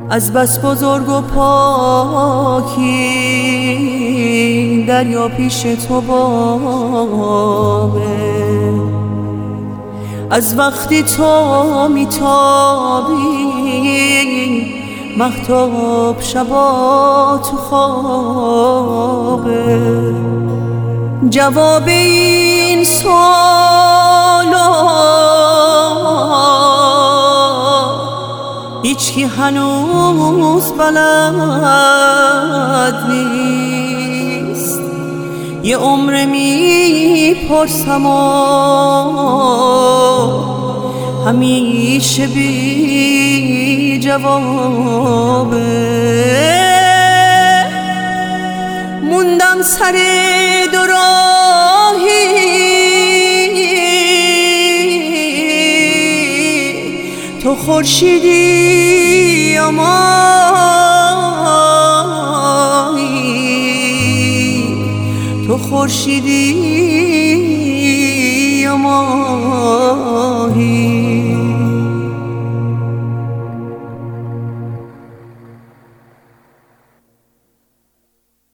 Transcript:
از بس بزرگ و پاکی دریا پیش تو بابه. از وقتی تو میتابی مهتاب شبا تو خوابه. جواب این سوالا هیچکی هنوز بلد نیست. یه عمر میپرسم و همیشه بی جوابه. موندم سر دو راهی تو خورشیدی یا ماهی، تو خورشیدی یا ماهی.